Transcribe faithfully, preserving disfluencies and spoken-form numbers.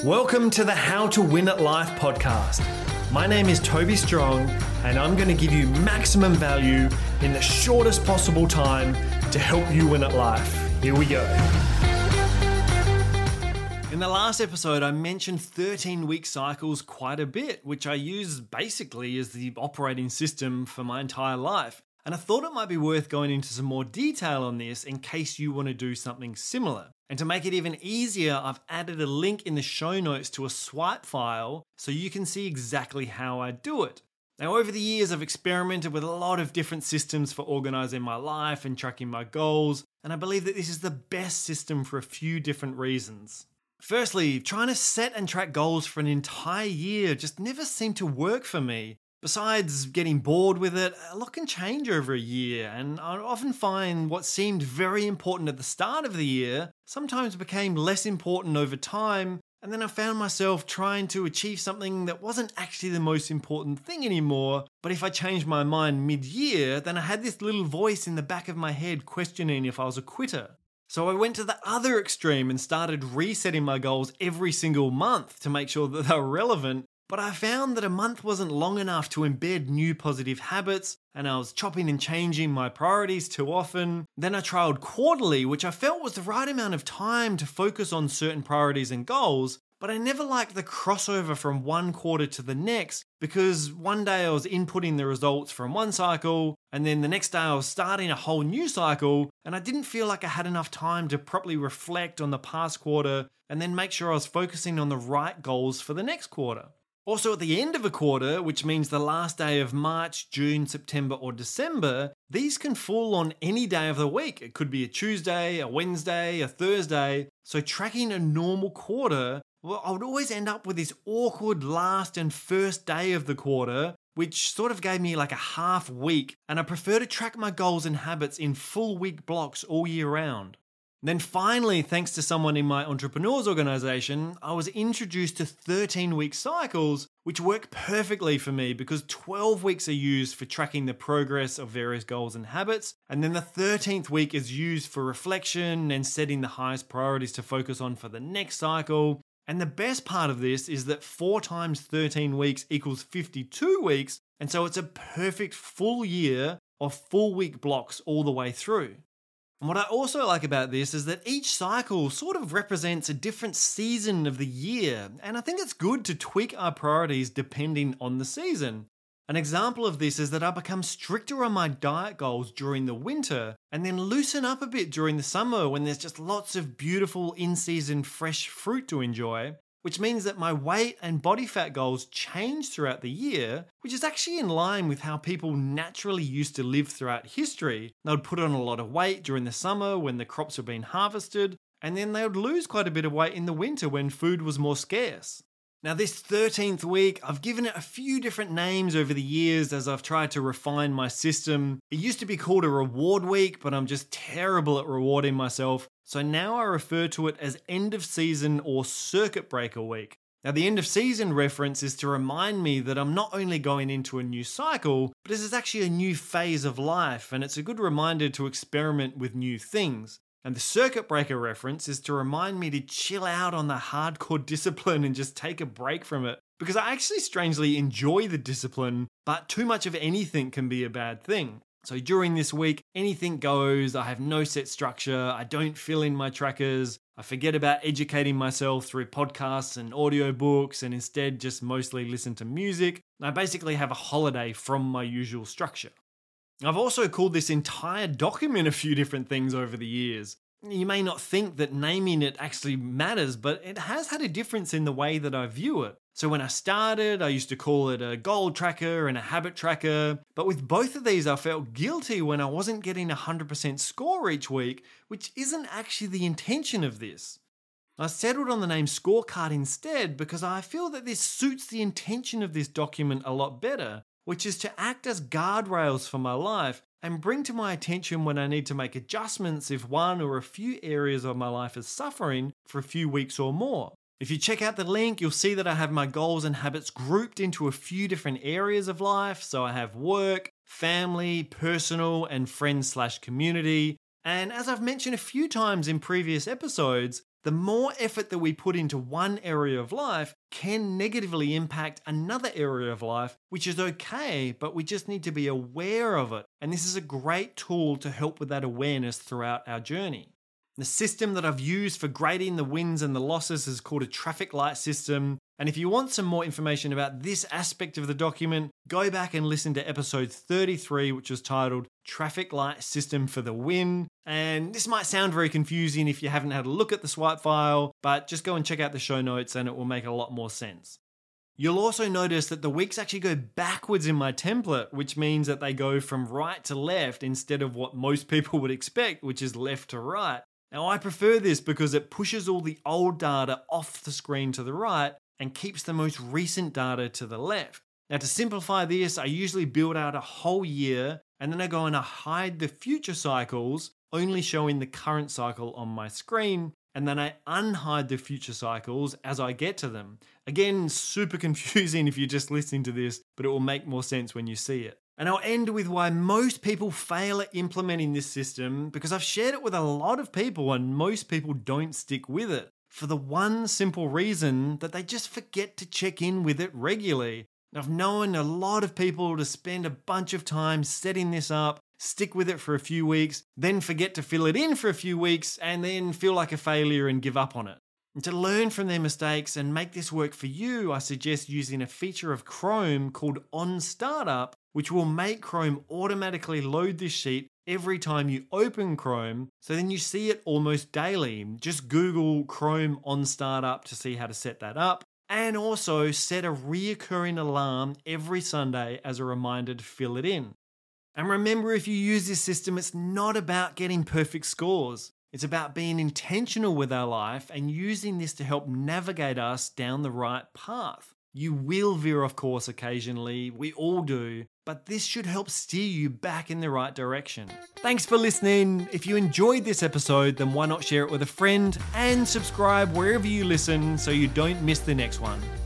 Welcome to the How to Win at Life podcast. My name is Toby Strong, and I'm going to give you maximum value in the shortest possible time to help you win at life. Here we go. In the last episode, I mentioned thirteen-week cycles quite a bit, which I use basically as the operating system for my entire life. And I thought it might be worth going into some more detail on this in case you want to do something similar. And to make it even easier, I've added a link in the show notes to a swipe file so you can see exactly how I do it. Now, over the years, I've experimented with a lot of different systems for organizing my life and tracking my goals, and I believe that this is the best system for a few different reasons. Firstly, trying to set and track goals for an entire year just never seemed to work for me. Besides getting bored with it, a lot can change over a year, and I often find what seemed very important at the start of the year sometimes became less important over time, and then I found myself trying to achieve something that wasn't actually the most important thing anymore, but if I changed my mind mid-year, then I had this little voice in the back of my head questioning if I was a quitter. So I went to the other extreme and started resetting my goals every single month to make sure that they were relevant. But I found that a month wasn't long enough to embed new positive habits, and I was chopping and changing my priorities too often. Then I trialed quarterly, which I felt was the right amount of time to focus on certain priorities and goals, but I never liked the crossover from one quarter to the next, because one day I was inputting the results from one cycle, and then the next day I was starting a whole new cycle, and I didn't feel like I had enough time to properly reflect on the past quarter and then make sure I was focusing on the right goals for the next quarter. Also, at the end of a quarter, which means the last day of March, June, September, or December, these can fall on any day of the week. It could be a Tuesday, a Wednesday, a Thursday. So tracking a normal quarter, well, I would always end up with this awkward last and first day of the quarter, which sort of gave me like a half week. And I prefer to track my goals and habits in full week blocks all year round. Then finally, thanks to someone in my entrepreneurs organization, I was introduced to thirteen-week cycles, which work perfectly for me because twelve weeks are used for tracking the progress of various goals and habits, and then the thirteenth week is used for reflection and setting the highest priorities to focus on for the next cycle. And the best part of this is that four times thirteen weeks equals fifty-two weeks, and so it's a perfect full year of full week blocks all the way through. And what I also like about this is that each cycle sort of represents a different season of the year, and I think it's good to tweak our priorities depending on the season. An example of this is that I become stricter on my diet goals during the winter, and then loosen up a bit during the summer when there's just lots of beautiful in-season fresh fruit to enjoy, which means that my weight and body fat goals change throughout the year, which is actually in line with how people naturally used to live throughout history. They would put on a lot of weight during the summer when the crops were being harvested, and then they would lose quite a bit of weight in the winter when food was more scarce. Now, this thirteenth week, I've given it a few different names over the years as I've tried to refine my system. It used to be called a reward week, but I'm just terrible at rewarding myself. So now I refer to it as end of season or circuit breaker week. Now, the end of season reference is to remind me that I'm not only going into a new cycle, but this is actually a new phase of life, and it's a good reminder to experiment with new things. And the circuit breaker reference is to remind me to chill out on the hardcore discipline and just take a break from it. Because I actually strangely enjoy the discipline, but too much of anything can be a bad thing. So during this week, anything goes, I have no set structure, I don't fill in my trackers, I forget about educating myself through podcasts and audiobooks and instead just mostly listen to music. I basically have a holiday from my usual structure. I've also called this entire document a few different things over the years. You may not think that naming it actually matters, but it has had a difference in the way that I view it. So when I started, I used to call it a goal tracker and a habit tracker, but with both of these I felt guilty when I wasn't getting a one hundred percent score each week, which isn't actually the intention of this. I settled on the name scorecard instead because I feel that this suits the intention of this document a lot better, which is to act as guardrails for my life and bring to my attention when I need to make adjustments if one or a few areas of my life is suffering for a few weeks or more. If you check out the link, you'll see that I have my goals and habits grouped into a few different areas of life. So I have work, family, personal, and friends slash community. And as I've mentioned a few times in previous episodes, the more effort that we put into one area of life can negatively impact another area of life, which is okay, but we just need to be aware of it. And this is a great tool to help with that awareness throughout our journey. The system that I've used for grading the wins and the losses is called a traffic light system. And if you want some more information about this aspect of the document, go back and listen to episode thirty-three, which was titled Traffic Light System for the Win. And this might sound very confusing if you haven't had a look at the swipe file, but just go and check out the show notes and it will make a lot more sense. You'll also notice that the weeks actually go backwards in my template, which means that they go from right to left instead of what most people would expect, which is left to right. Now, I prefer this because it pushes all the old data off the screen to the right and keeps the most recent data to the left. Now, to simplify this, I usually build out a whole year and then I go and I hide the future cycles, only showing the current cycle on my screen, and then I unhide the future cycles as I get to them. Again, super confusing if you're just listening to this, but it will make more sense when you see it. And I'll end with why most people fail at implementing this system, because I've shared it with a lot of people and most people don't stick with it. For the one simple reason that they just forget to check in with it regularly. I've known a lot of people to spend a bunch of time setting this up, stick with it for a few weeks, then forget to fill it in for a few weeks, and then feel like a failure and give up on it. And to learn from their mistakes and make this work for you, I suggest using a feature of Chrome called On Startup, which will make Chrome automatically load this sheet every time you open Chrome, so then you see it almost daily. Just Google Chrome On Startup to see how to set that up. And also set a reoccurring alarm every Sunday as a reminder to fill it in. And remember, if you use this system, it's not about getting perfect scores. It's about being intentional with our life and using this to help navigate us down the right path. You will veer off course occasionally, we all do, but this should help steer you back in the right direction. Thanks for listening. If you enjoyed this episode, then why not share it with a friend and subscribe wherever you listen so you don't miss the next one.